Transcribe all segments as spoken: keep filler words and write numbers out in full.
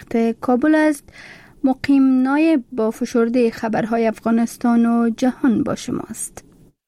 پایتخت کابل است. مقیم نایب با فشرده خبرهای افغانستان و جهان با شماست.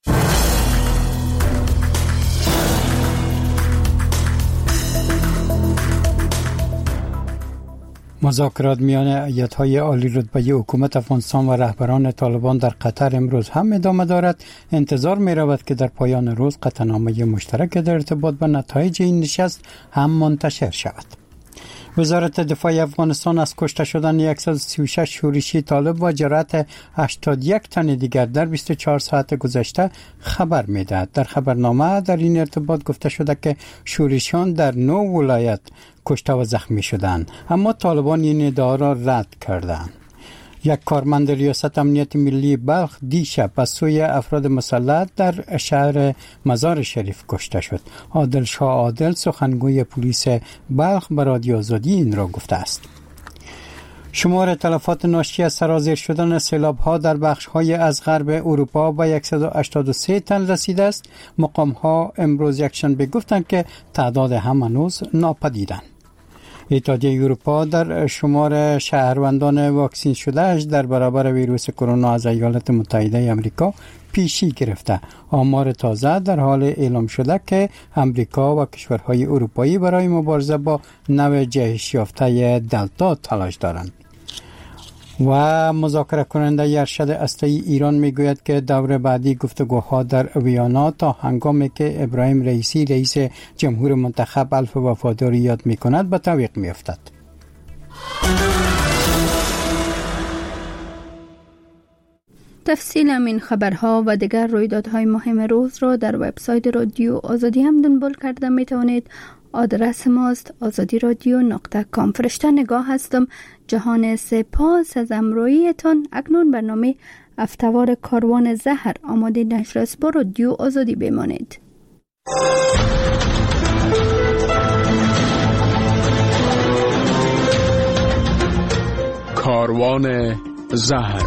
مذاکرات میان هیئت‌های عالی رتبه حکومت افغانستان و رهبران طالبان در قطر امروز هم ادامه دارد. انتظار می رود که در پایان روز قطعنامه مشترک در ارتباط به نتایج این نشست هم منتشر شود. وزارت دفاع افغانستان از کشته شدن صد و سی و شش شورشی طالب و جراحت هشتاد و یک تن دیگر در بیست و چهار ساعت گذشته خبر می‌دهد. در خبرنامه در این ارتباط گفته شده که شورشیان در نه ولایت کشته و زخمی شدند، اما طالبان این ادعا را رد کردند. یک کارمند ریاست امنیت ملی بلخ دیشب از سوی افراد مسلح در شهر مزار شریف کشته شد. عادل شاه عادل سخنگوی پلیس بلخ به رادیو آزادی این را گفته است. شمار تلفات ناشی از سرازیر شدن سیلاب‌ها در بخش‌های از غرب اروپا به صد و هشتاد و سه تن رسیده است. مقام‌ها امروز یکشنبه گفتند که تعداد هم هنوز ناپدیدند. اتحادیه اروپا در شمار شهروندان واکسین شدهش در برابر ویروس کرونا از ایالات متحده آمریکا پیشی گرفته. آمار تازه در حال اعلام شده که آمریکا و کشورهای اروپایی برای مبارزه با نوع جهش یافته دلتا تلاش دارند. و مذاکره کننده ارشد هسته‌ای ایران میگوید که دور بعدی گفتگوها در ویانا تا هنگامی که ابراهیم رئیسی رئیس جمهور منتخب الف وفاداری یاد میکند به تعویق میافتد. تفصیل این خبرها و دیگر رویدادهای مهم روز را در وبسایت رادیو آزادی هم دنبال کرده می توانید. آدرس ماست آزادی رادیو نقطه کام. فرشته نگاه هستم. جهان سپاس از امرویتان. اکنون برنامه افتوار کاروان زهر آماده نشر است. با رادیو آزادی بمانید. کاروان زهر.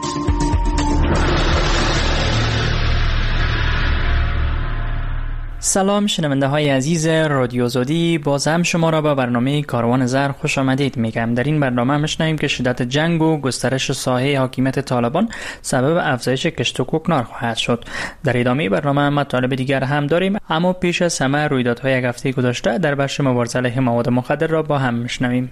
سلام شنونده های عزیز رادیو آزادی، باز هم شما را به برنامه کاروان زهر خوش آمدید میگم. در این برنامه میشنویم که شدت جنگ و گسترش ساحه حاکمیت طالبان سبب افزایش کشت و کوکنار خواهد شد. در ادامه برنامه مطالب دیگر هم داریم، اما پیش از همه رویدادهای یک هفته گذشته در بخش مبارزه علیه مواد مخدر را با هم میشنویم.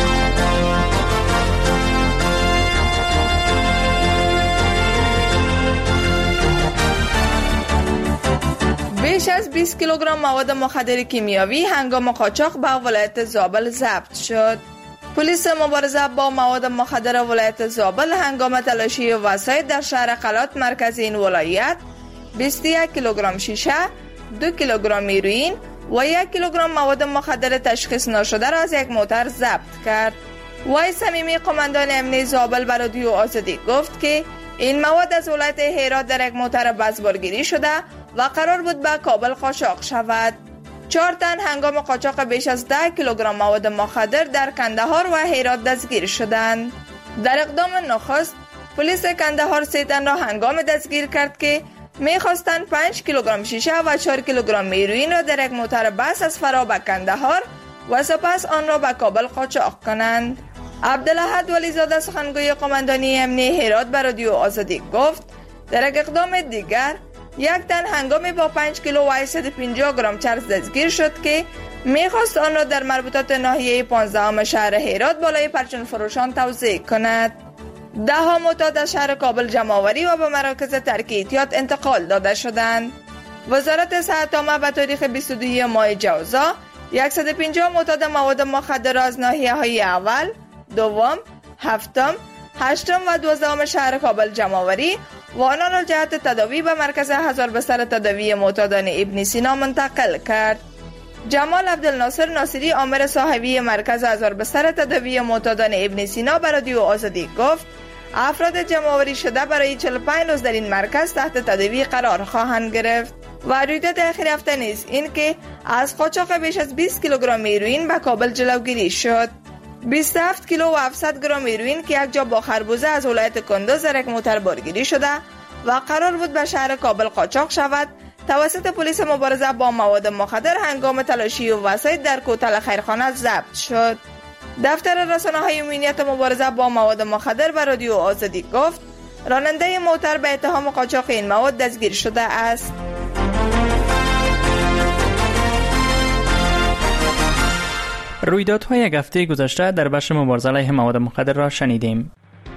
بیش از بیست کیلوگرم مواد مخدر کیمیاوی هنگام قاچاق به ولایت زابل ضبط شد. پلیس مبارزه با مواد مخدر ولایت زابل هنگام تلاشی وسایط در شهر قلات مرکز این ولایت بیست و یک کیلوگرم شیشه، دو کیلوگرم هیروئین و یک کیلوگرم مواد مخدر تشخیص ناشده را از یک موتر ضبط کرد. وای صمیمی قماندان امنیت زابل به رادیو آزادی گفت که این مواد از ولایت هرات در یک موتر بازبرگیری شده و قرار بود به کابل قاچاق شود. چهار تن هنگام قاچاق بیش از ده کیلوگرم مواد مخدر در کندهار و هرات دستگیر شدند. در اقدام نخست پلیس کندهار سه تن را هنگام دستگیر کرد که می‌خواستند پنج کیلوگرم شیشه و چهار کیلوگرم هیروئین را در یک موتر بس از فرا به کندهار و سپس آن را به کابل قاچاق کنند. عبدالاحد ولیزاده سخنگوی قماندانی امنیت هرات به رادیو آزادی گفت در یک اقدام دیگر یک تن هنگامی با پنج کیلو و صد و پنجاه گرم چرس دستگیر شد که میخواست آن را در مربوطات ناحیه پانزدهم شهر هرات بالای پرچم فروشان توزیع کند. ده ها معتاد از شهر کابل جمع‌آوری و به مراکز ترک احتیاط انتقال داده شدند. وزارت صحت عامه به تاریخ بیست و دو ماه جوزا صد و پنجاه معتاد مواد مخدر از ناحیه های اول، دوم، هفتم، هشتم و دوازدهم شهر کابل جمع‌آوری و آنان را جهت تداوی به مرکز هزار بستر تداوی معتادان ابن سینا منتقل کرد. جمال عبدالناصر ناصری آمر صاحبی مرکز هزار بستر تداوی معتادان ابن سینا به رادیو آزادی گفت افراد جمع‌آوری شده برای چهل و پنج روز در این مرکز تحت تداوی قرار خواهند گرفت. و رویداد اخیر هفته نیز این که از قاچاق بیش از بیست کیلوگرم هیروئین به کابل جلوگیری شد. بیست و هفت کیلو و هفتصد گرم هیروئین که یک جا با خربوزه از ولایت کندوز در یک موتر بارگیری شده و قرار بود به شهر کابل قاچاق شود توسط پلیس مبارزه با مواد مخدر هنگام تلاشی و وسایط در کوتل خیرخانه ضبط شد. دفتر رسانه‌های امنیت مبارزه با مواد مخدر به رادیو آزادی گفت راننده موتر به اتهام قاچاق این مواد دستگیر شده است. رویدادهای یک هفته گذشته در بخش مبارزه علیه مواد مخدر را شنیدیم.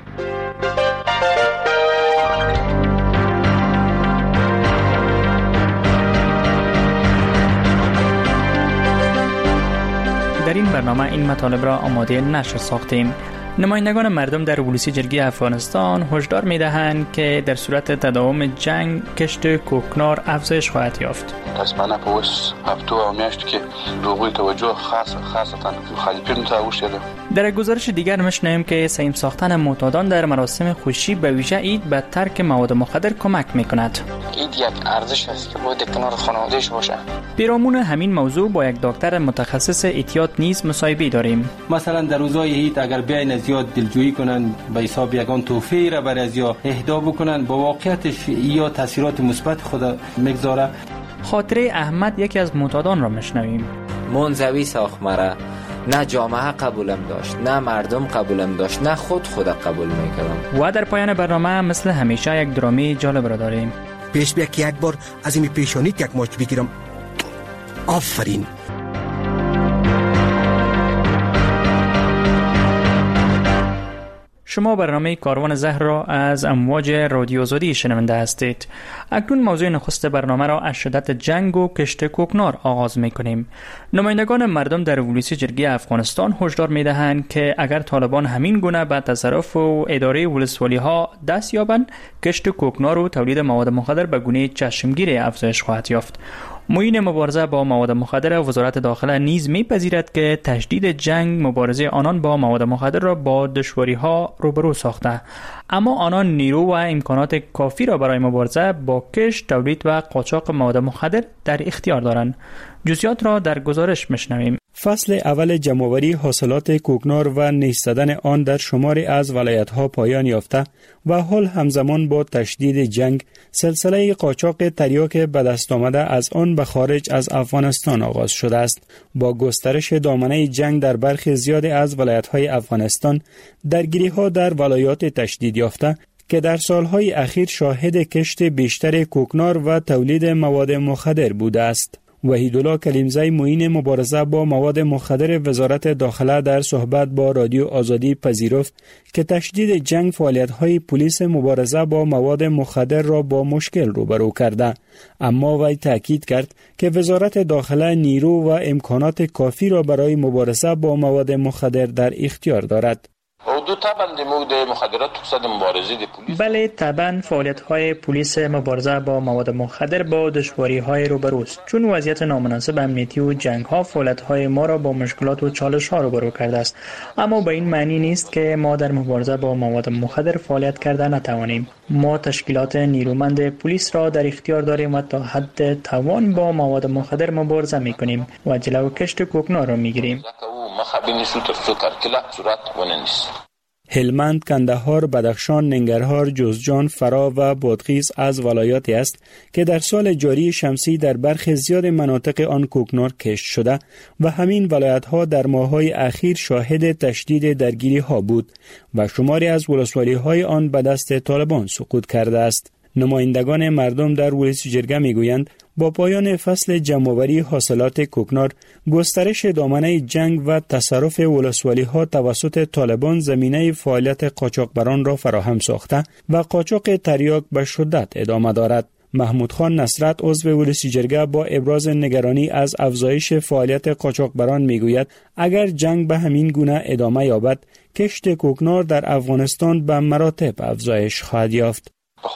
در این برنامه این مطالب را آماده نشر ساختیم. نمایندگان مردم در ولسی جرگی افغانستان هشدار می‌دهند که در صورت تداوم جنگ کشت کوکنار افزایش خواهد یافت. تصمیم په اوس هفتو او میاشت کې روغوی توجه خاص خاصتا مخالفین ته وشیده. در گزارش دیگر می‌شنویم که سیم ساختن معتادان در مراسم خوشی به ویژه عید به ترک مواد مخدر کمک می‌کند. عید یک ارزش است که باید کنار خانواده‌اش باشه. پیرامون همین موضوع با یک دکتر متخصص اعتیاد نیز مصاحبه داریم. مثلا در روزهای عید اگر بیاین زیاد دلجویی کنن به حساب یگان تحفه را برای از یا اهدا بکنن با واقعیتش یا تاثیرات مثبت خود میگذاره. خاطره احمد یکی از معتادان را میشنویم. منزوی ساخت مرا، نه جامعه قبولم داشت، نه مردم قبولم داشت، نه خود خود قبول میکردم. و در پایان برنامه مثل همیشه یک درامی جالب را داریم. پیش بیا که یک بار از این پیشانیت یک ماچ بگیرم. آفرین. شما برنامه کاروان زهر را از امواج رادیو آزادی شنونده هستید. اکنون موضوع نخست برنامه را از شدت جنگ و کشت کوکنار آغاز می‌کنیم. نمایندگان مردم در ولسی جرگی افغانستان هشدار می‌دهند که اگر طالبان همین گونه به تصرف و اداره ولسوالی‌ها دست یابند، کشت کوکنار و تولید مواد مخدر به گونه چشمگیر افزایش خواهد یافت. معین مبارزه با مواد مخدر وزارت داخله نیز می‌پذیرد که تشدید جنگ مبارزه آنان با مواد مخدر را با دشواری‌ها روبرو ساخته، اما آنان نیرو و امکانات کافی را برای مبارزه با کشت، تولید و قاچاق مواد مخدر در اختیار دارند. جزئیات را در گزارش میشنویم. فصل اول جمع‌آوری حاصلات کوکنار و نیستدن آن در شماری از ولایت‌ها پایان یافته و حال همزمان با تشدید جنگ سلسله قاچاق تریاک به دست آمده از آن به خارج از افغانستان آغاز شده است. با گسترش دامنه جنگ در برخی زیاد از ولایت‌های افغانستان، درگیری‌ها در ولایات تشدید یافته که در سالهای اخیر شاهد کشت بیشتر کوکنار و تولید مواد مخدر بوده است. وحیدالله کلیمزی معین مبارزه با مواد مخدر وزارت داخله در صحبت با رادیو آزادی پذیرفت که تشدید جنگ فعالیت‌های پلیس مبارزه با مواد مخدر را با مشکل روبرو کرده، اما وی تاکید کرد که وزارت داخله نیرو و امکانات کافی را برای مبارزه با مواد مخدر در اختیار دارد. بله، طبعا فعالیت‌های پلیس مبارزه با مواد مخدر با دشواری‌های روبروست، چون وضعیت نامناسب امنیتی و جنگ‌ها فعالیت‌های ما را با مشکلات و چالش‌ها روبرو کرده است، اما به این معنی نیست که ما در مبارزه با مواد مخدر فعالیت کرده نتوانیم. ما تشکیلات نیرومند پلیس را در اختیار داریم و تا حد توان با مواد مخدر مبارزه می‌کنیم و جلو کشت کوکنار را می‌گیریم. هلمند، کندهار، بدخشان، ننگرهار، جوزجان، فرا و بادغیس از ولایاتی است که در سال جاری شمسی در برخی زیاد مناطق آن کوکنار کشت شده و همین ولایت‌ها در ماه‌های اخیر شاهد تشدید درگیری‌ها بود و شماری از ولسوالی‌های آن به دست طالبان سقوط کرده است. نمایندگان مردم در ولسی جرگه می‌گویند با پایان فصل جمع‌آوری حاصلات کوکنار، گسترش دامنه جنگ و تصرف ولسوالی‌ها توسط طالبان زمینه فعالیت قاچاقبران را فراهم ساخته و قاچاق تریاک به شدت ادامه دارد. محمود خان نصرت عضو ولسی جرگه با ابراز نگرانی از افزایش فعالیت قاچاقبران میگوید اگر جنگ به همین گونه ادامه یابد، کشت کوکنار در افغانستان به مراتب افزایش خواهد یافت.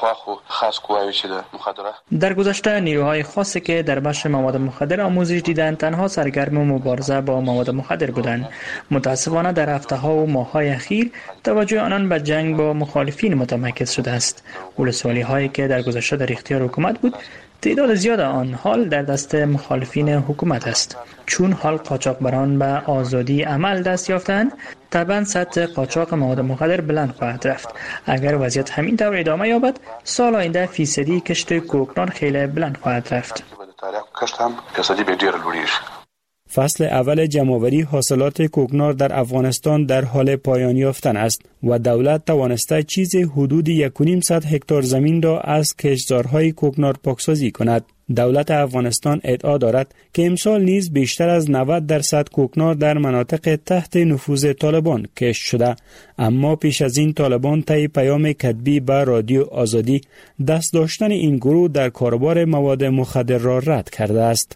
در گذشته نیروهای خاصی که در بخش مواد مخدر آموزش دیدند تنها سرگرم مبارزه با مواد مخدر بودند. متاسفانه در هفته‌ها و ماه‌های اخیر توجه آنان به جنگ با مخالفین متمرکز شده است. ولسوالی‌هایی که در گذشته در اختیار حکومت بود، تعداد زیاد آن حال در دست مخالفین حکومت است. چون حال قاچاقبران به آزادی عمل دست یافتند، طبعا سطح قاچاق مواد مخدر بلند خواهد رفت. اگر وضعیت همین طور ادامه یابد، سال آینده فیصدی کشت کوکنار خیلی بلند خواهد رفت. فصل اول جمع‌آوری حاصلات کوکنار در افغانستان در حال پایان یافتن است و دولت توانسته چیز حدود یک و نیم صد هکتار زمین را از کشتزارهای کوکنار پاکسازی کند. دولت افغانستان ادعا دارد که امسال نیز بیشتر از نود درصد کوکنار در مناطق تحت نفوذ طالبان کشت شده، اما پیش از این طالبان طی پیام کتبی به رادیو آزادی دست داشتن این گروه در کاروبار مواد مخدر را رد کرده است.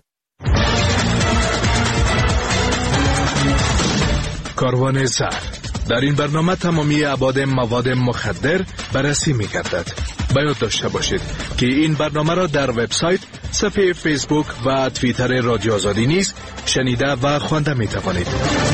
کاروان زهر. در این برنامه تمامی ابعاد مواد مخدر بررسی می‌گردد. باید داشته باشید که این برنامه را در وبسایت، صفحه فیسبوک و توییتر رادیو آزادی نیز شنیده و خوانده می‌توانید.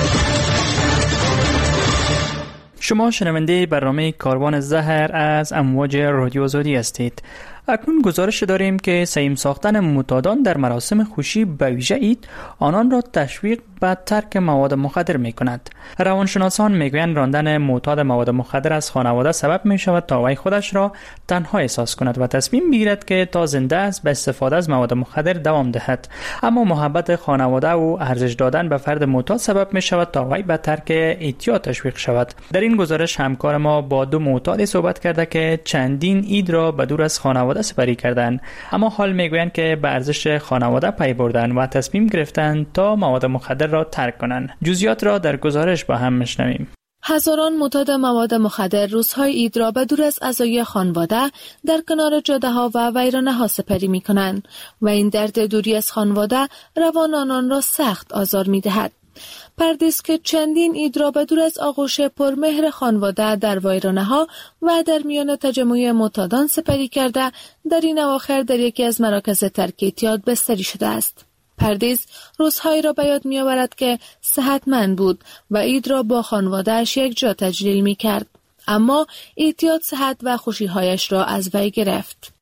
شما شنونده برنامه کاروان زهر از امواج رادیو آزادی هستید. اکنون گزارش داریم که سیم ساختن معتادان در مراسم خوشی به ویژه عید آنان را تشویق به ترک مواد مخدر می کند. روانشناسان می گویند راندن معتاد مواد مخدر از خانواده سبب می شود تا وی خودش را تنها احساس کند و تصمیم بگیرد که تا زنده است به استفاده از مواد مخدر دوام دهد. اما محبت خانواده و ارزش دادن به فرد معتاد سبب می شود تا وی به ترک اعتیاد تشویق شود. در این گزارش همکار ما با دو معتاد صحبت کرده که چندین عید را به دور از خانواده سپری کردند، اما حال میگویند که به ارزش خانواده پی بردن و تصمیم گرفتند تا مواد مخدر را ترک کنند. جزئیات را در گزارش با هم میشنویم. هزاران معتاد مواد مخدر روزهای عید را به دور از اعضای خانواده در کنار جاده‌ها و ویرانه‌ها سپری می‌کنند و این درد دوری از خانواده روان آنان را سخت آزار می‌دهد. پردیس که چندین عید را به دور از آغوش پرمهر خانواده در ویرانه‌ها و در میان تجمع معتادان سپری کرده، در این اواخر در یکی از مراکز ترک اعتیاد بستری شده است. پردیس روزهایی را به یاد می‌آورد که صحتمند بود و عید را با خانواده‌اش یک جا تجلیل می‌کرد، اما اعتیاد صحت و خوشی‌هایش را از وی گرفت.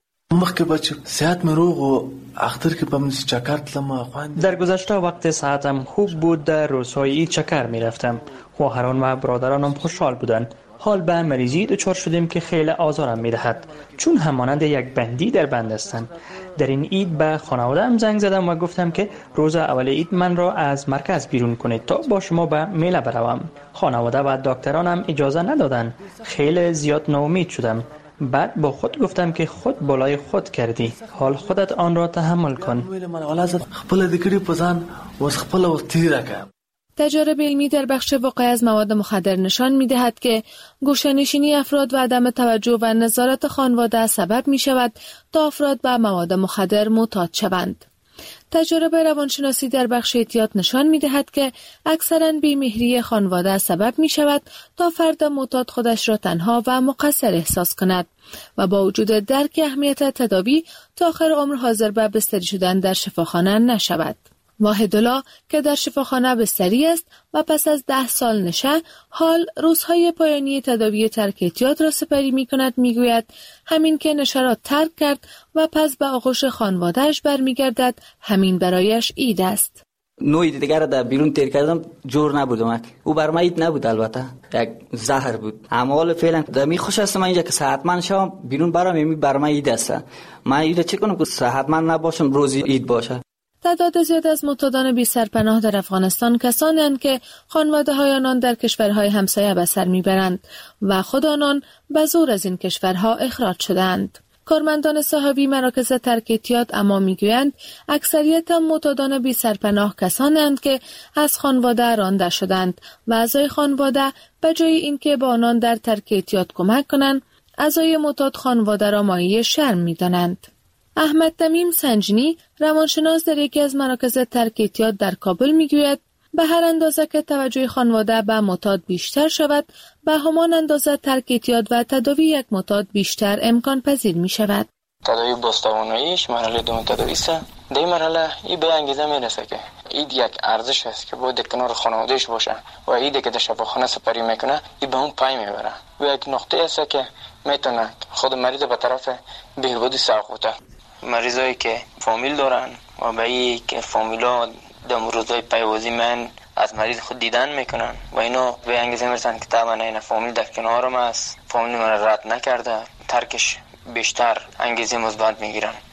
در گذشته وقت صحتم خوب بود، در روزهای عید چکر می رفتم. خواهران و برادرانم خوشحال بودند. حال به مریضی دچار شدیم که خیلی آزارم می دهد، چون همانند یک بندی در بند هستند. در این عید به خانواده‌ام زنگ زدم و گفتم که روز اول عید من را از مرکز بیرون کنید تا با شما به میله بروم. خانواده و دکترانم اجازه ندادند. خیلی زیاد ناامید شدم. بعد با خود گفتم که خود بالای خود کردی، حال خودت آن را تحمل کن. تجارب علمی در بخش وقایع از مواد مخدر نشان می دهد که گوشه‌نشینی افراد و عدم توجه و نظارت خانواده سبب می شود تا افراد به مواد مخدر معتاد شوند. تجارب روانشناسی در بخش اعتیاد نشان می دهد که اکثراً بی‌مهری خانواده سبب می شود تا فرد معتاد خودش را تنها و مقصر احساس کند و با وجود درک اهمیت تداوی تا آخر عمر حاضر به بستری شدن در شفاخانه نشود. واحدالله که در شفاخانه بستری است و پس از ده سال نشه حال روزهای پایانی تداوی ترک اعتیاد را سپری می کند. می گوید همین که نشه را ترک کرد و پس به آغوش خانوادهش برمیگردد، همین برایش عید است. نوعی دیگر در بیرون تیر کردم جور نبودم. او بر من عید نبود، البته یک زهر بود. اما حالا فعلا دمی خوش هستم اینجا که صحتمند شوم، بیرون برام یمی بر من عید است. من عید چه کنم که صحتمند نباشم روزی عید باشه. تعداد زیاد از معتادان بی سرپناه در افغانستان کسانی اند که خانواده‌های آنان در کشورهای همسایه به سر میبرند و خود آنان به زور از این کشورها اخراج شدند. کارمندان صحابی مراکز ترک اعتیاد اما میگویند اکثریت معتادان بی سرپناه کسانی اند که از خانواده رانده شدند و اعضای خانواده به جای اینکه با آنان در ترک اعتیاد کمک کنند، اعضای معتاد خانواده را مایه شرم میدانند. احمد تمیم سنجنی، روانشناس در یکی از مراکز ترک اعتیاد در کابل میگوید به هر اندازه که توجه خانواده به معتاد بیشتر شود، به همان اندازه ترک اعتیاد و تداوی یک معتاد بیشتر امکان پذیر می شود. تداوی بازتواناییش مرحله دوم تداوی است. در این مرحله ای به انگیزه می رسه که اید یک ارزش است که باید کنار خانوادهش باشه و ایدی که در شفاخانه سپری میکنه ای به اون پای میبره و یک نقطه است که میتونه خود مریض به طرف بهبودی سوق بده. مریضایی که فامیل دارن و به ای که فامیلا در روزهای پیوازی من از مریض خود دیدن میکنن و اینا به انگیزه میرسن که طبعا این فامیل در کنارم است، فامیل من رد نکرده، ترکش بیشتر انگیزه مثبت میگیرن.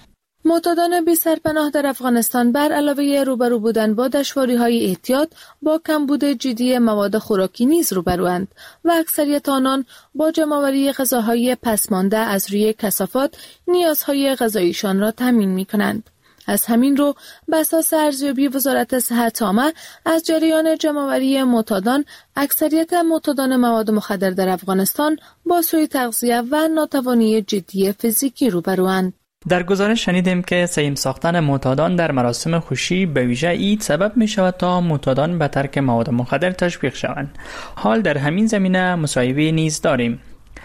معتادان بی سرپناه در افغانستان بر علاوه روبرو بودن با دشواری‌های اعتیاد با کمبود جدی مواد خوراکی نیز روبروند و اکثریت آنان با جمع‌آوری غذاهای پسمانده از روی کثافات نیازهای غذاییشان را تامین می‌کنند. از همین رو بر اساس ارزیابی وزارت صحت عامه از جریان جمع‌آوری معتادان، اکثریت معتادان مواد مخدر در افغانستان با سوء تغذیه و ناتوانی جدی فیزیکی روبروند. در گزارش شنیدیم که سیم ساختن معتادان در مراسم خوشی به ویژه عید سبب می شود تا معتادان به ترک مواد مخدر تشویق شوند. حال در همین زمینه مصاحبه نیز داریم.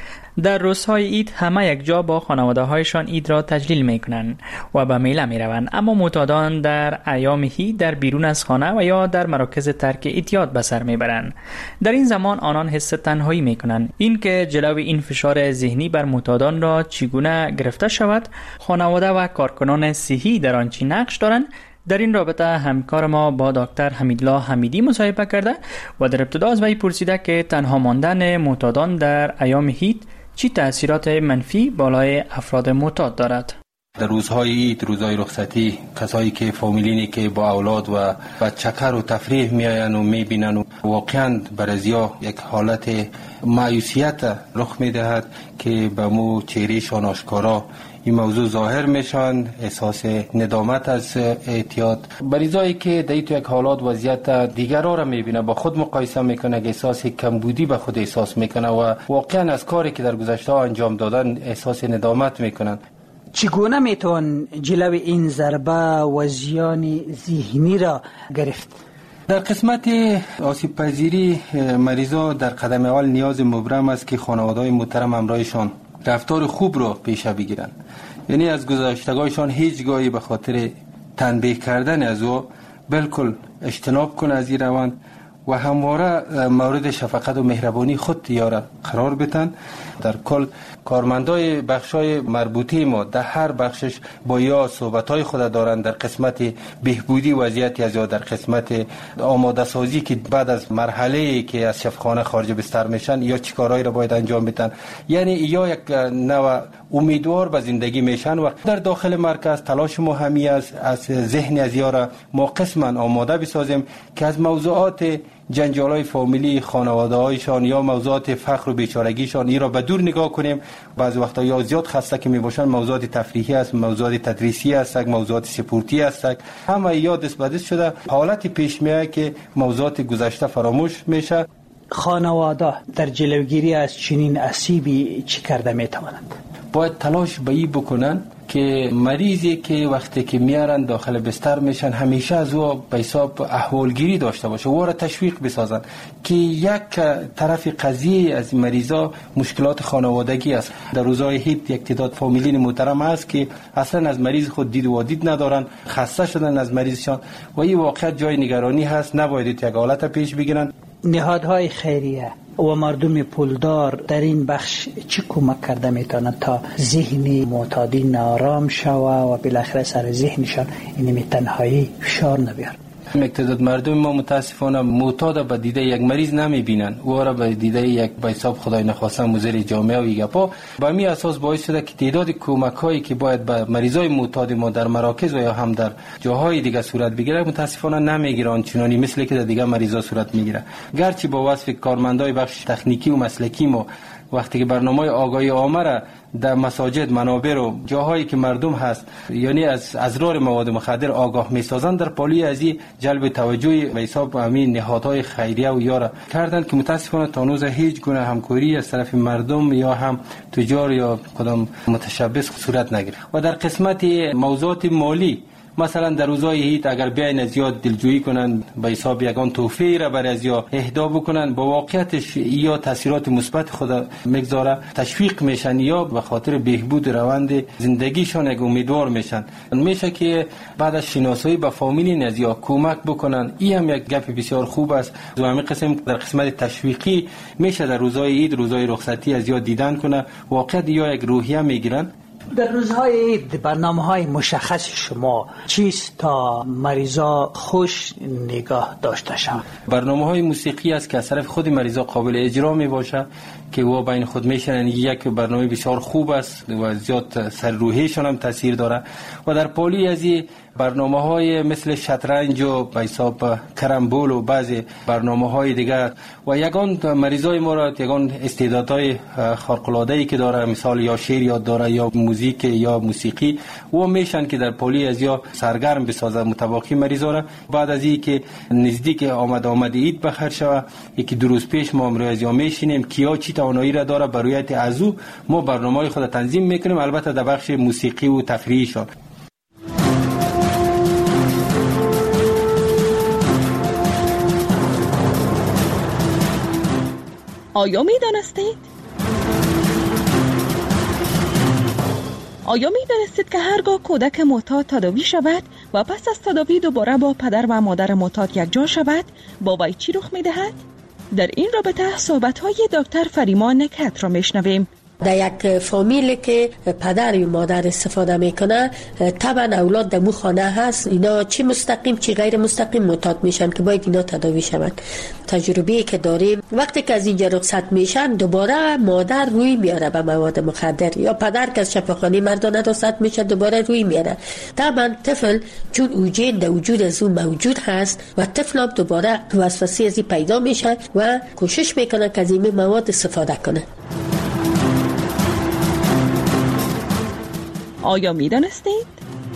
در روزهای عید همه یک جا با خانواده هایشان عید را تجلیل می کنند و به میله می روند، اما معتادان در ایام عید در بیرون از خانه و یا در مراکز ترک اعتیاد به سر می برند. در این زمان آنان حس تنهایی می کنند. این که جلوی این فشار ذهنی بر معتادان را چگونه گرفته شود، خانواده و کارکنان صحی در آن چه نقش دارند، در این رابطه همکار ما با دکتر حمیدالله حمیدی مصاحبه کرده و در ابتدا از وی پرسیده که تنها ماندن معتادان در ایام عید چی تأثیرات منفی بالای افراد معتاد دارد؟ در روزهای عید، روزهای رخصتی، کسایی که فامیلینی که با اولاد و بچه‌کر و تفریح میآیند و میبینند و واقعا برازیا یک حالت مایوسیت رخ میدهد که به مو چهرهشان آشکارا این موضوع ظاهر میشن، احساس ندامت از اعتیاد. بریزایی که در یک حالات وضعیت دیگران را میبینه با خود مقایسه میکنه، احساس کمبودی به خود احساس میکنه و واقعا از کاری که در گذشته انجام دادن احساس ندامت میکنن. چگونه میتوان جلوی این ضربه و زیان ذهنی را گرفت؟ در قسمت آسیب پذیری مریضا در قدم اول نیاز مبرم است که خانواده‌های محترم همراهشان رفتار خوب را پیشه بگیرن، یعنی از گذشتگاهشان هیچگاهی به خاطر تنبیه کردن از او بالکل اجتناب کنه از این روند و همواره مورد شفقت و مهربانی خود یاره قرار بدن. در کل کارمندای بخشای مربوطه ما در هر بخشش با یا صحبتای خود دارن در قسمت بهبودی وضعیتی از یا در قسمت آماده سازی که بعد از مرحله که از شفاخانه خارج بستر میشن یا چی کارهایی را باید انجام بدن، یعنی یا یک نوع امیدوار به زندگی میشن و در داخل مرکز تلاش ما همی است از ذهن از یارا ما قسما آماده بسازیم که از موضوعات جنجالای فامیلی خانواده هایشان یا موضوعات فقر و بیچارگیشان ای را به دور نگاه کنیم. بعضی وقتا یا زیاد خسته که می باشن موضوعات تفریحی است، موضوعات تدریسی است، موضوعات سپورتی است، همه یا دست به دست شده حالت پیش میاد که موضوعات گذشته فراموش میشه. خانواده در جلوگیری از چنین آسیبی چی کرده می توانند؟ باید تلاش به این بکنن که مریضی که وقتی که میارن داخل بستر میشن همیشه از او به حساب احوالگیری داشته باشه و را تشویق بسازن که یک طرف قضیه از مریضا مشکلات خانوادگی است. در روزهای عید یک تعداد فامیلین محترم است که اصلا از مریض خود دید و دید ندارن، خسته شدن از مریضشان و این واقعیت جای نگرانی هست. نباید یک حالت پیش بگیرن. نهادهای خیریه و مردم پولدار در این بخش چی کمک کرده میتونند تا ذهن معتادین آرام شوه و بالاخره سر ذهنشان این تنهایی فشار نبیاره؟ مقتدر مردم ما متاسفانه معتاد به دیده یک مریض نمیبینن، او را به دیده یک به حساب خدای نخواسته مضر جامعه و گپا. با می اساس باعث شده که تعداد کمک هایی که باید به مریضای معتاد ما در مراکز و یا هم در جاهای دیگه صورت بگیره متاسفانه نمیگیره آنچنانی مثل که در دیگه مریضا صورت میگیره. گرچه با وصف کارمندای بخش تکنیکی و مسلکی ما وقتی که برنامه آگاهی عامه را در مساجد، منابر و جاهایی که مردم هست یعنی از اضرار مواد مخدر آگاه میسازند، در پالی از این جلب توجه به حساب همین نهادهای خیریه و یارا کردند که متاسفانه تا هنوز هیچ گونه همکاری از طرف مردم یا هم تجار یا کدام متشبث صورت نگیره. و در قسمت موضوعات مالی مثلا در روزهای عید اگر بیاین از یاد دلجویی کنن به حساب یگان تحفه را برای از یا اهدا بکنن، با واقعیتش یا تاثیرات مثبت خود میگذاره، تشویق میشن یا به خاطر بهبود روند زندگیشان یک امیدوار میشن. میشه که بعد از شناسایی با فامیلین از یا کمک بکنن. این هم یک گپ بسیار خوب است. و همین قسم در قسمت تشویقی میشه در روزهای عید، روزهای رخصتی از یا دیدن کنه، واقعا یا یک روحیه میگیرن. در روزهای عید برنامه های مشخص شما چیست تا مریضا خوش نگاه داشته شوند؟ برنامه های موسیقی است که از طرف خود مریضا قابل اجرا می باشه که و بین خود میشنن. یک برنامه بسیار خوب است و زیاد سر روحیشان هم تاثیر داره. و در پالی از این برنامه های مثل شطرنج و به حساب کرمبول و بعضی برنامه های دیگر و یگان مریضای ما را یگان استعدادهای خارق العاده ای که داره، مثال یا شعر یاد داره یا موزیک یا موسیقی، و میشن که در پالی از یا سرگرم بسازه متواقی مریضا را. بعد از این که نزدیک آمد آمد عید بخیر شود، یکی دو روز پیش ما امروز یا میشینیم کیا چی توانایی را داره، برایت ازو ما برنامه‌های خود تنظیم میکنیم، البته در بخش موسیقی و تفریحیشان. آیا می دانستید؟ آیا می دانستید که هرگاه کودک معتاد تداوی شود و پس از تداوی دوباره با پدر و مادر معتاد یکجا شود، با وی چی رخ می دهد؟ در این رابطه صحبت‌های دکتر فریما نکت را میشنویم. در یک فامیل که پدر و مادر استفاده میکنه، طبعا اولاد در مو خانه هست، اینا چی مستقیم چی غیر مستقیم معتاد میشن که باید اینا تداوی شوند. تجربه‌ای که داریم وقتی که از اینجا رخصت میشن دوباره مادر روی میاره به مواد مخدر، یا پدر که از شفاخانه مردانه رخصت میشه دوباره روی میاره. طبعا طفل چون اوجین در وجود از اون موجود هست و طفل هم دوباره وسوسه ازی پیدا میشه و کوشش میکنه که از این مواد استفاده کنه. آیا می دانستید؟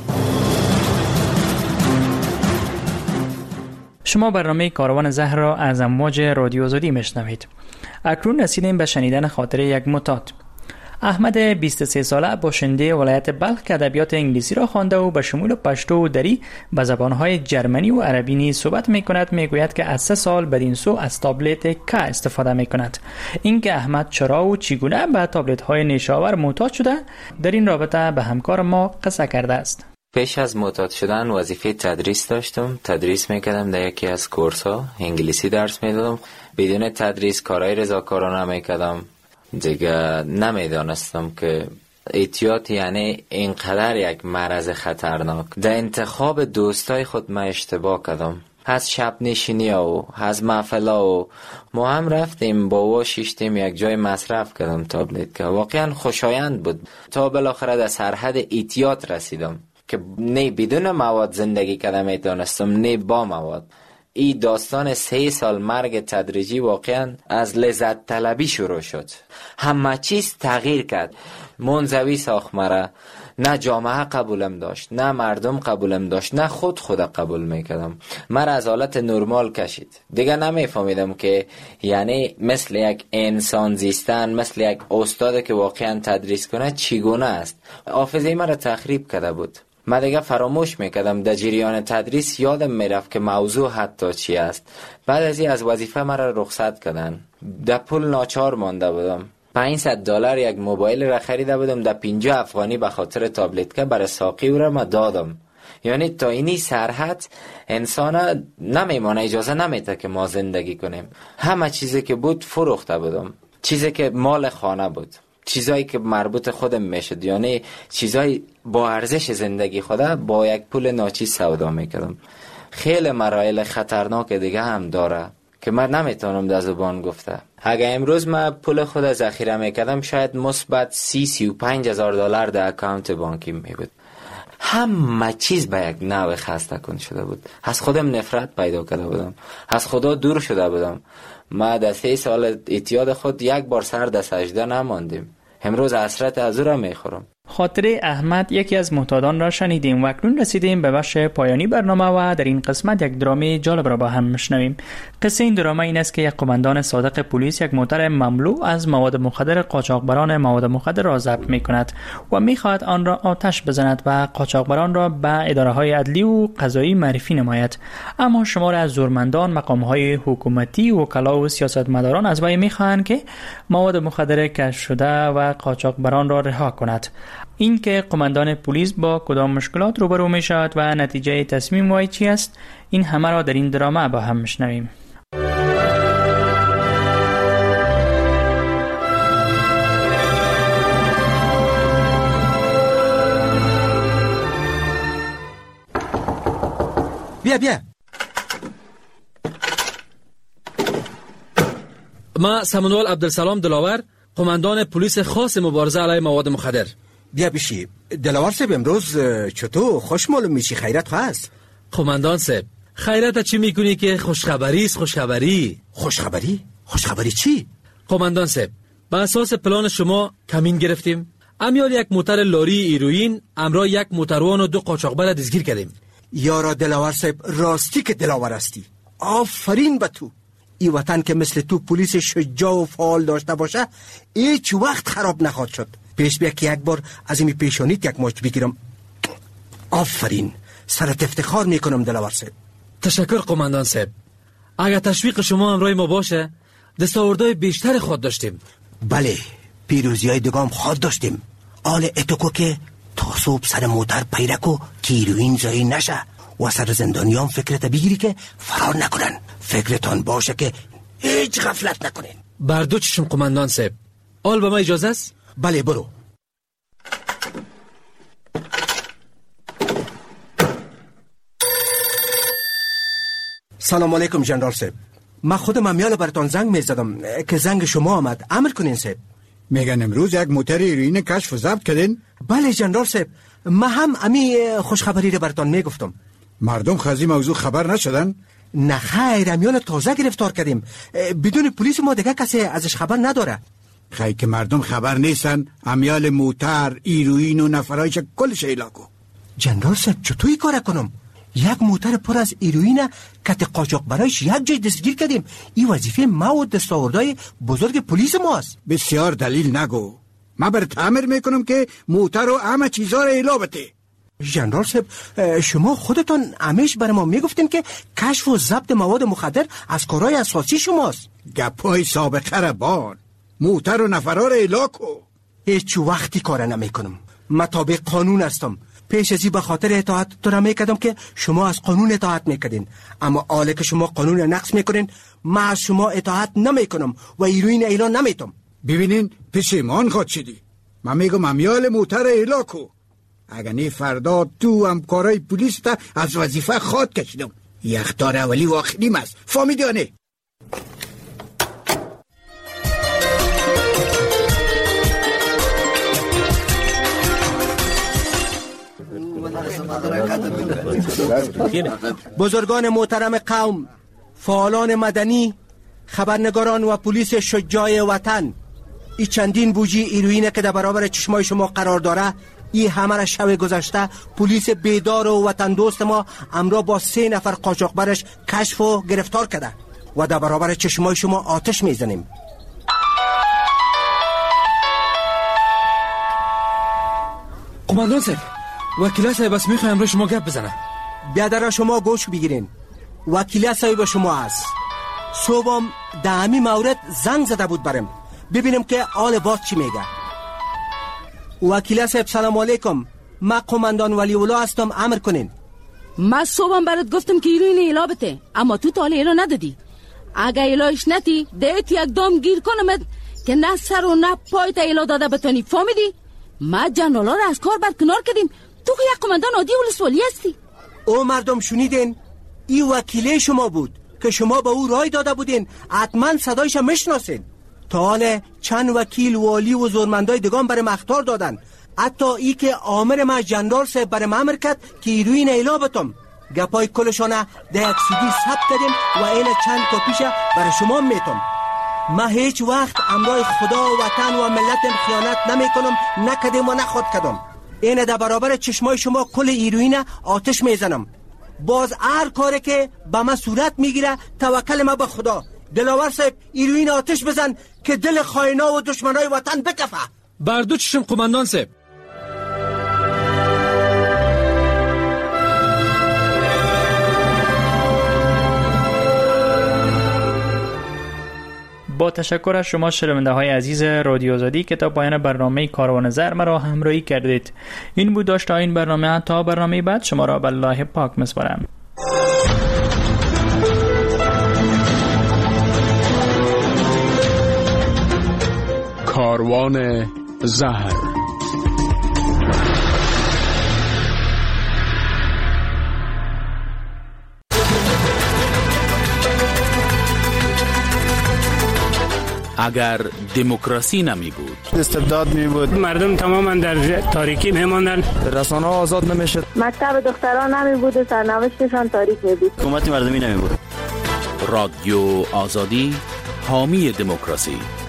شما برنامه کاروان زهر را از امواج رادیو آزادی میشنوید. اکنون رسیدیم به شنیدن خاطره یک معتاد. احمد بیست و سه ساله باشنده ولایت بلخ که ادبیات انگلیسی را خوانده و به شمول پشتو و دری به زبانهای جرمنی و عربی نیز صحبت میکند، میگوید که از سه سال بدین سو از تابلت که استفاده میکند. اینکه احمد چرا و چگونه به تابلت های نیشاور معتاد شده، در این رابطه به همکار ما قصه کرده است. پیش از معتاد شدن وظیفه تدریس داشتم. تدریس میکردم در یکی از کورس ها، انگلیسی درس میدادم. بدون تدریس کارهای رضاکارانه میکردم. دیگه نمیدانستم که اعتیاد یعنی اینقدر یک مرض خطرناک. در انتخاب دوستای خود من اشتباه کردم. از شب نشینی و از محفلا و ما هم رفتیم با و شیشتیم یک جای مصرف کردم تابلت که واقعا خوشایند بود، تا بالاخره در سرحد اعتیاد رسیدم که نه بدون مواد زندگی کردم میتونستم نه با مواد. این داستان سه سال مرگ تدریجی واقعا از لذت طلبی شروع شد. همه چیز تغییر کرد. منزوی ساخت مرا. نه جامعه قبولم داشت، نه مردم قبولم داشت، نه خود خود قبول میکردم. مرا از حالت نرمال کشید. دیگه نمیفهمیدم که یعنی مثل یک انسان زیستن، مثل یک استاد که واقعا تدریس کنه چگونه است. حافظه مرا تخریب کرده بود. من دیگه فراموش میکردم در جریان تدریس یادم میرفت که موضوع حتی چی است. بعد از این از وظیفه مرا رخصت کردن. در پول ناچار مانده بودم. پانصد دلار یک موبایل را خریده بودم، در پنجاه افغانی به خاطر تابلت که برای ساقی او را ما دادم. یعنی تا اینی سرحد انسان نمیمانه، اجازه نمیده که ما زندگی کنیم. همه چیزی که بود فروخته بودم، چیزی که مال خانه بود، چیزایی که مربوط خودم میشد، یعنی چیزای با ارزش زندگی خدا با یک پول ناچیز سودا میکردم. خیلی مراحل خطرناک دیگه هم داره که من نمیتونم در زبان گفته. اگه امروز من پول خود ذخیره میکردم شاید مثبت سی سی و پنج هزار دلار در اکانت بانکی میبود. همه چیز به یک نوع خسته کن شده بود. از خودم نفرت پیدا کرده بودم، از خدا دور شده بودم. ما در سه سال اعتیاد خود یک بار سر در سجده نماندیم. امروز حسرت از او را میخورم. خاطره احمد یکی از معتادان را شنیدیم و اکنون رسیدیم به بخش پایانی برنامه و در این قسمت یک درامه جالب را با هم میشنویم. قصه این درامه این است که یک قماندان صادق پلیس یک موتر مملو از مواد مخدر قاچاقبران مواد مخدر را ضبط میکند و میخواهد آن را آتش بزند و قاچاقبران را به اداره های عدلی و قضایی معرفی نماید. اما شمار از زورمندان، مقام های حکومتی، وکلا و سیاستمداران از وی میخواهند که مواد مخدر کشف شده و قاچاقبران را رها کند. این که قماندان پلیس با کدام مشکلات روبرو می شود و نتیجه تصمیم وی چی است، این همه را در این درامه با هم میشنویم. بیا بیا. ما سمنوال عبدالسلام دلاور، قماندان پلیس خاص مبارزه علیه مواد مخدر. بیا بشی. دلاور صاحب امروز چطور خوش معلوم میشی؟ خیرت هست؟ قماندان صاحب خیرت چی میکنی که خوشخبری است؟ خوشخبری. خوشخبری؟ خوشخبری چی؟ قماندان صاحب به اساس پلان شما کمین گرفتیم. امیال یک موتر لاری ایروین امرا یک موتروان و دو قاچاقبر دستگیر کردیم. یارا دلاور صاحب راستی که دلاور هستی. آفرین به تو. ای وطن که مثل تو پلیس شجاع و فعال داشته باشه هیچ وقت خراب نخواد شد. پیش بیا که یک بار از این پیشانیت یک ماچ بگیرم. آفرین. سرت افتخار میکنم دلاور صاحب. تشکر قماندان صاحب. اگر تشویق شما همراه ما باشه دستاوردهای بیشتر خود داشتیم. بله پیروزی های دگام خود داشتیم. آل اتوکو که تا صبح سر موتر پیرکو که ایروین زایی نشه و سر زندانیان فکرت بگیری که فرار نکنن. فکرتان باشه که هیچ غفلت نکنین. بردو چشم قماندان صاحب. آل به ما اجازه است؟ بله برو. سلام علیکم جنرال صاحب. من خودم امیال براتون زنگ میزدم که زنگ شما آمد. امر کنین صاحب. میگن امروز یک موتر ایروین کشف و ضبط کردین؟ بله جنرال صاحب. من هم امی خوشخبری رو براتون میگفتم. مردم خزی موضوع خبر نشدن؟ نه خیر، امیال تازه گرفتار کردیم. بدون پلیس ما دیگه کسی ازش خبر نداره. خیلی که مردم خبر نیستن امیال موتر ایروین و نفرایش کلش ایلاکو. جنرال صاحب چطوری کار کنم؟ یک موتر پر از ایروین کت قاچاق برایش یک جای دستگیر کردیم. این وظیفه ما و دستاوردهای بزرگ پلیس ماست. بسیار دلیل نگو. من بر تامر میکنم که موتر و همه چیزا رو ایلا بده. جنرال صاحب شما خودتان همیش بر ما میگفتین که کشف و ضبط مواد مخدر از کارهای اساسی شماست. گپای سابقه را بان. موتر و نفرها رو ایلا کو. هیچ وقتی کار نمیکنم. من تابع قانون هستم. پیش ازی به خاطر اطاعت تو را میکردم که شما از قانون اطاعت میکردین، اما حالا که شما قانون نقض میکنین من از شما اطاعت نمیکنم و ایروین اعلان نمیتم. ببینین پشیمان خود شدی. من میگم امیال موتر ایلا کو. اگر نی فردا تو همکارای پلیس تا از وظیفه خود کشیدم. یختار اولی و آخریم است. فهمیدی یا نه؟ بزرگان محترم قوم، فعالان مدنی، خبرنگاران و پلیس شجاع وطن، ای چندین بوجی ایروینه که در برابر چشمای شما قرار داره، ای همه را شب گذشته پلیس بیدار و وطن دوست ما امرا با سه نفر قاچاقبرش کشف و گرفتار کرده و در برابر چشمای شما آتش میزنیم. قماندان صاحب، وکیل صاحب بس میخوایم امروز شما گپ بزنه. بیادر شما گوش بگیرین. وکیل صاحب شما هست. صبحم در همین مورد زنگ زده بود برم ببینم که آل باز چی میگه. وکیل صاحب سلام علیکم. من قماندان ولی الله هستم. امر کنین. من صبحم برات گفتم که ایلو اینه ایلا بته، اما تو تا حالا ایلا ندادی. اگه ایلاش نتی دیت یک دام گیر کنمت که نه سر و نه پای تا ایلا داده بتونی. فهمیدی؟ ما جنرالا رو از کار برکنار کردیم. تو که یک قماندان عادی ولسوالی هستی. او مردم شنیدین؟ ای وکیله شما بود که شما به او رای داده بودین. حتما صدایش میشناسین. تا حالا چند وکیل والی و زورمندای دگان برای مختار دادن. حتی ای که آمر ما جنرال صاحب برای امر کرد که ایروین ایلا بتم. گپای کلشانه در یک سیدی ثبت کردیم و این چند کپیشه برای شما میتم. ما هیچ وقت امرای خدا و وطن و ملت خیانت نمی کنم، نکدیم و نخواد کدم. اینه در برابر چشمای شما کل ایروین آتش میزنم. باز هر کاری که با ما صورت میگیره توکل ما به خدا. دلاور صاحب ایروین آتش بزن که دل خائنا و دشمنای وطن بکفه. بردو چشم قماندان صاحب. با تشکر از شما شنونده های عزیز رادیو آزادی که تا پایان برنامه کاروان زر مرا همراهی کردید. این بود داشته این برنامه. تا برنامه بعد شما را به الله پاک میسپارم. کاروان زهر. اگر دموکراسی نمی بود، استبداد می بود، مردم تماما در تاریکی می ماندن، رسانه ها آزاد نمی شد، مکتب دختران نمی بود و سرنوشتشان تاریک می بود، حکومت مردمی نمی بود. رادیو آزادی، حامی دموکراسی.